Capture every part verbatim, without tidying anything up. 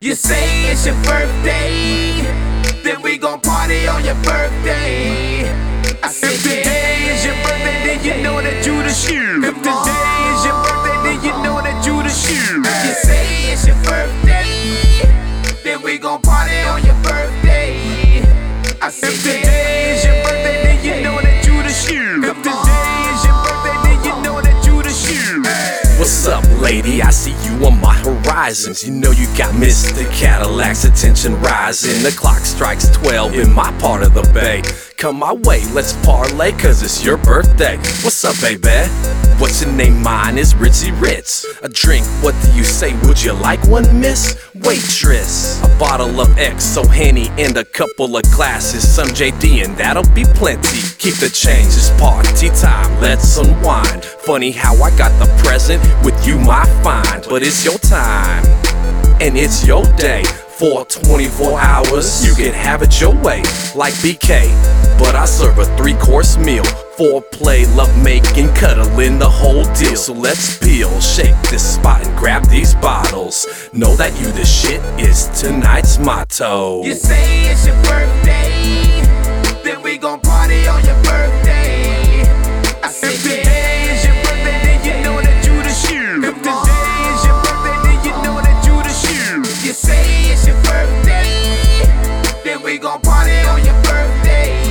You say it's your birthday, then we gon' party on your birthday. I said today is your birthday, then you know that you the shit. If today is your birthday, then you know that you the shit. You say it's your birthday, then we gon' party on your birthday. I said today is your birthday, then you know that you the shit. If today is your birthday, then you know that you the shit. What's up, lady? I see you on my horizons. You know you got Mister Cadillac's attention rising. The clock strikes twelve in my part of the bay. Come my way, let's parlay, cause it's your birthday. What's up, baby? What's your name? Mine is Ritzy Ritz. A drink, what do you say? Would you like one, miss? Waitress. A bottle of X O Henny and a couple of glasses. Some J D and that'll be plenty. Keep the change, it's party time, let's unwind. Funny how I got the present with you, my find. But it's your time, and it's your day. For twenty-four hours, you can have it your way, like B K. But I serve a three-course meal. Foreplay, love-making, cuddling, the whole deal. So let's peel, shake this spot and grab these bottles. Know that you the shit is tonight's motto. You say it's your birthday, then we gon' party on your birthday. I said today is your birthday, then you know that you the shit. If today is your birthday, then you know that you the shit. You say it's your birthday, then we gon' party on your birthday.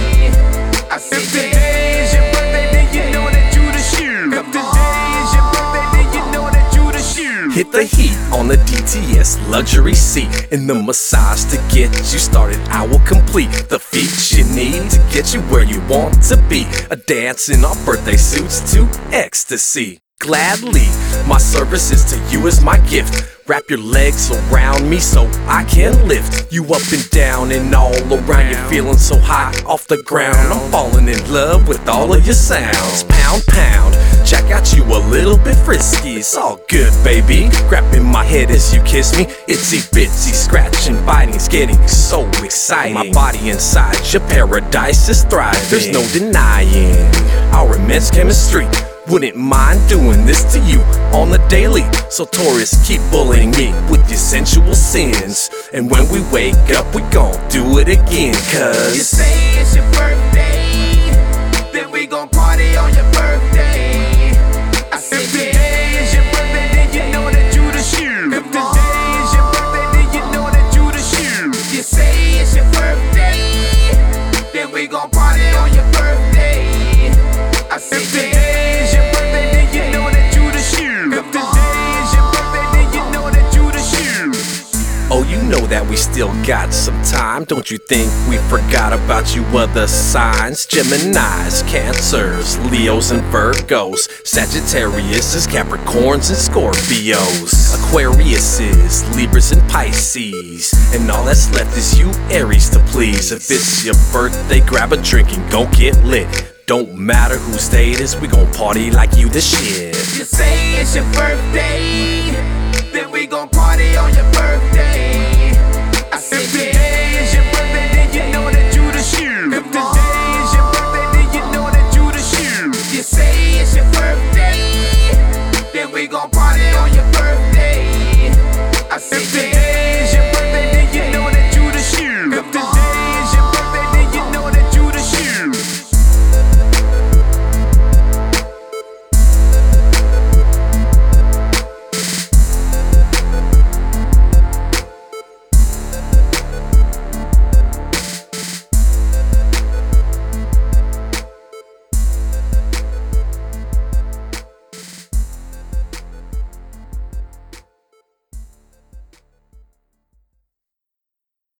I said today is your birthday, then you know that you the shit. If today is your birthday, then you know that you the shit. Hit the heat on the D T S luxury seat, and the massage to get you started I will complete. The feats you need to get you where you want to be. A dance in our birthday suits to ecstasy. Gladly, my services to you is my gift. Wrap your legs around me so I can lift you up and down and all around. You're feeling so high off the ground. I'm falling in love with all of your sounds. Pound, pound, check out you a little bit frisky. It's all good, baby. Grabbing my head as you kiss me. Itsy bitsy, scratching, biting, it's getting so exciting. My body inside your paradise is thriving. There's no denying our immense chemistry. Wouldn't mind doing this to you on the daily. So tourists, keep bullying me with your sensual sins. And when we wake up, we gon' do it again, cause you say it's your birthday, then we gon' party on your birthday. I said today is your birthday, then you know that you the shit. If today is your birthday, then you know that you the shit. You say it's your birthday, then we gon' party on your birthday. I said today is your birthday, then you know that you the shit. If today is your birthday, then you know that you the shit. oh, you know that we still got some time. Don't you think we forgot about you other signs? Geminis, Cancers, Leos and Virgos, Sagittariuses, Capricorns and Scorpios, Aquariuses, Libras and Pisces. And all that's left is you Aries to please. If it's your birthday, grab a drink and go get lit. Don't matter whose day it is, we gon' party like you the shit. You say it's your birthday, then we gon' party on your birthday.